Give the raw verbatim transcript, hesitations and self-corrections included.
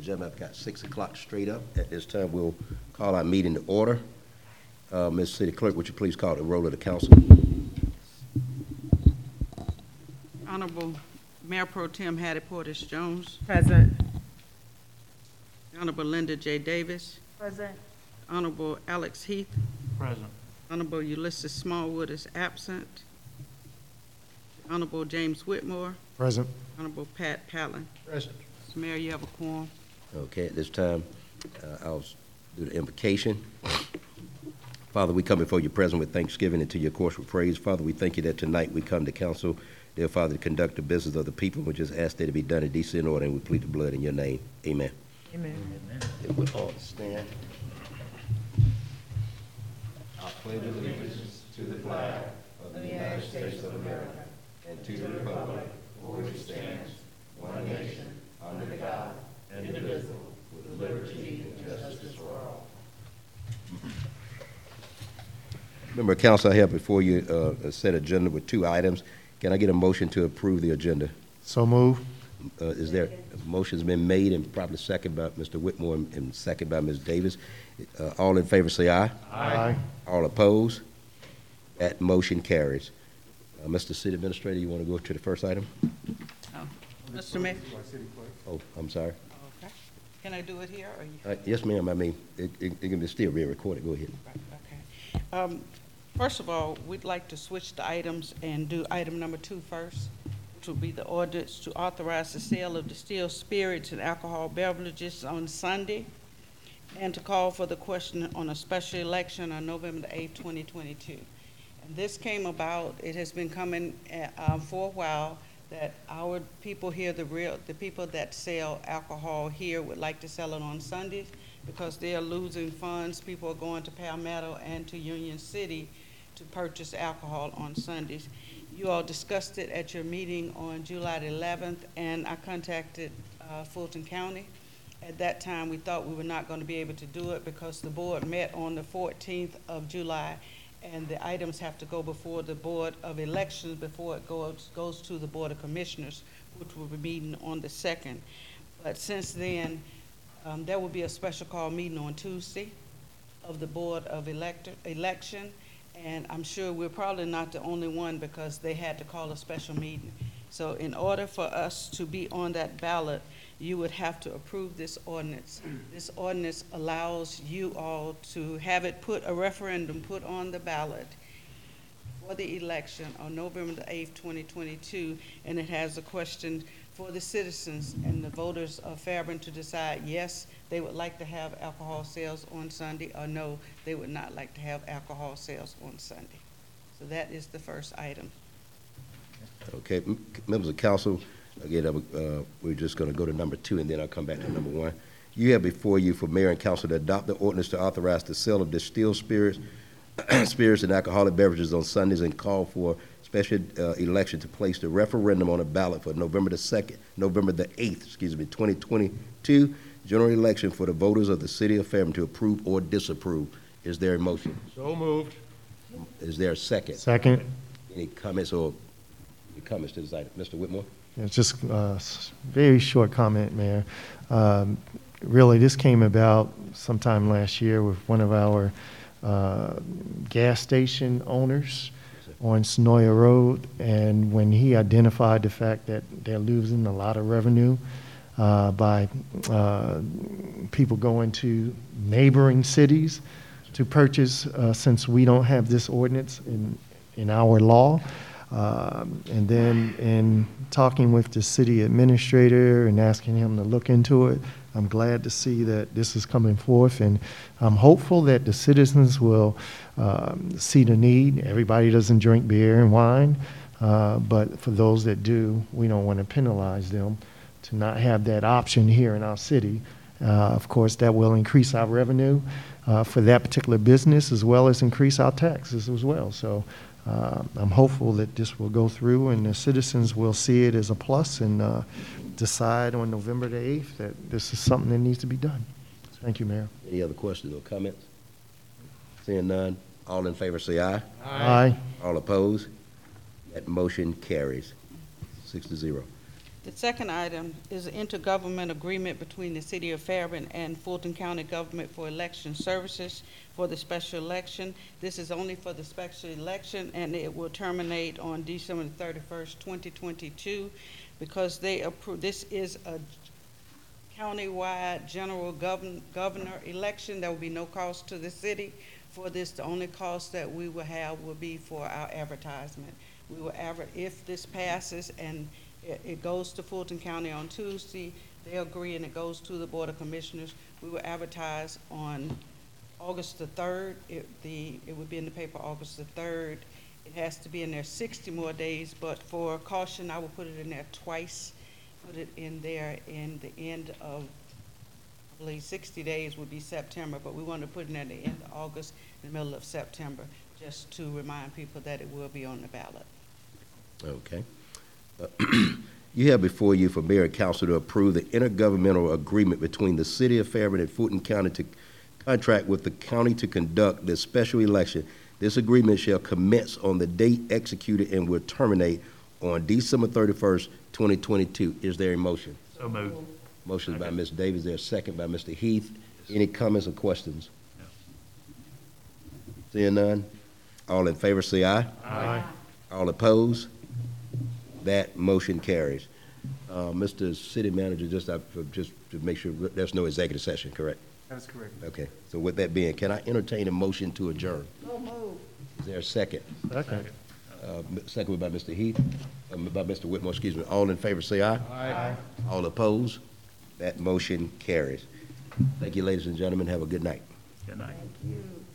gentlemen, I've got six o'clock straight up. At this time, we'll call our meeting to order. Uh, Miz City Clerk, would you please call the roll of the council? Honorable Mayor Pro Tem Hattie Portis Jones. Present. Honorable Linda J. Davis. Present. Honorable Alex Heath. Present. Honorable Ulysses Smallwood is absent. Honorable James Whitmore. Present. Honorable Pat Pallin. Present. Mister Mayor, you have a quorum. Okay, at this time, uh, I'll do the invocation. Father, we come before you present with thanksgiving and to your course with praise. Father, we thank you that tonight we come to council, dear Father, to conduct the business of the people. We just ask that it be done in decent order, and we plead the blood in your name. Amen. Amen. If we all stand. I pledge allegiance to the flag of the United States of America and to the republic for which it stands, one nation, under God, indivisible, with liberty and justice for all. Member of Council, I have before you uh, a set agenda with two items. Can I get a motion to approve the agenda? So move. Uh, is there a motion's been made and probably second by Mister Whitmore and, and second by Miz Davis? Uh, all in favor say aye. Aye. All opposed? That motion carries. Uh, Mister City Administrator, you want to go to the first item? Oh, Mister Mayor. Oh, I'm sorry. Okay. Can I do it here or you? Uh, yes, ma'am. I mean, it, it, it can be still be recorded. Go ahead. Okay. Um, first of all, we'd like to switch the items and do item number two first, which will be the ordinance to authorize the sale of distilled spirits and alcohol beverages on Sunday, and to call for the question on a special election on November the eighth, twenty twenty-two. And this came about, it has been coming uh, um, for a while, that our people here, the real, the people that sell alcohol here would like to sell it on Sundays because they are losing funds. People are going to Palmetto and to Union City to purchase alcohol on Sundays. You all discussed it at your meeting on July the eleventh, and I contacted uh, Fulton County. At that time, we thought we were not going to be able to do it because the board met on the fourteenth of July, and the items have to go before the Board of Elections before it goes, goes to the Board of Commissioners, which will be meeting on the second. But since then, um, there will be a special call meeting on Tuesday of the Board of Elector, Election, and I'm sure we're probably not the only one because they had to call a special meeting. So in order for us to be on that ballot, you would have to approve this ordinance. This ordinance allows you all to have it put, a referendum put on the ballot for the election on November the eighth, twenty twenty-two, and it has a question for the citizens and the voters of Fairburn to decide, yes, they would like to have alcohol sales on Sunday, or no, they would not like to have alcohol sales on Sunday. So that is the first item. Okay, M members of council, again, uh, we're just going to go to number two, and then I'll come back to number one. You have before you for mayor and council to adopt the ordinance to authorize the sale of distilled spirits, spirits and alcoholic beverages on Sundays, and call for special uh, election to place the referendum on a ballot for November the second, November the eighth, excuse me, twenty twenty-two general election for the voters of the city of Fairburn to approve or disapprove. Is there a motion? So moved. Is there a second? Second. Any comments or any comments to this item? Mister Whitmore? It's just a very short comment, Mayor. Um, really, this came about sometime last year with one of our uh, gas station owners on Sonoya Road, and when he identified the fact that they're losing a lot of revenue uh, by uh, people going to neighboring cities to purchase, uh, since we don't have this ordinance in, in our law. Um, and then in talking with the city administrator and asking him to look into it, I'm glad to see that this is coming forth, and I'm hopeful that the citizens will um, see the need. Everybody doesn't drink beer and wine, uh, but for those that do, we don't want to penalize them to not have that option here in our city. Uh, of course, that will increase our revenue uh, for that particular business, as well as increase our taxes as well. So uh, I'm hopeful that this will go through and the citizens will see it as a plus and uh, decide on November the eighth that this is something that needs to be done. Thank you, Mayor. Any other questions or comments? Seeing none, all in favor say aye. Aye. All opposed? That motion carries six to zero. The second item is an intergovernment agreement between the City of Fairburn and Fulton County Government for Election Services for the special election. This is only for the special election, and it will terminate on December thirty-first, twenty twenty-two, because they approve, this is a countywide general govern, governor election. There will be no cost to the city for this. The only cost that we will have will be for our advertisement. We will adver, if this passes and it, it goes to Fulton County on Tuesday, they agree and it goes to the Board of Commissioners, we will advertise on August the third. It, the, it would be in the paper August the third. It has to be in there sixty more days, but for caution, I will put it in there twice. Put it in there in the end of, I believe sixty days would be September, but we want to put it in at the end of August, in the middle of September, just to remind people that it will be on the ballot. Okay. Uh, You have before you for mayor and council to approve the intergovernmental agreement between the City of Fairburn and Fulton County to contract with the county to conduct this special election. This agreement shall commence on the date executed and will terminate on December thirty-first, twenty twenty-two. Is there a motion? So moved. Motion is by Miz Davis. Is there a second by Mister Heath? Any comments or questions? No. Seeing none? All in favor say aye. Aye. All opposed? That motion carries. Uh, Mister City Manager, just, uh, just to make sure, there's no executive session, correct? That is correct. Okay, so with that being, can I entertain a motion to adjourn? So move. Is there a second? Okay. Uh, Second by Mister Heath, um, by Mister Whitmore, excuse me. All in favor say aye. Aye. All opposed? That motion carries. Thank you, ladies and gentlemen. Have a good night. Good night. Thank you.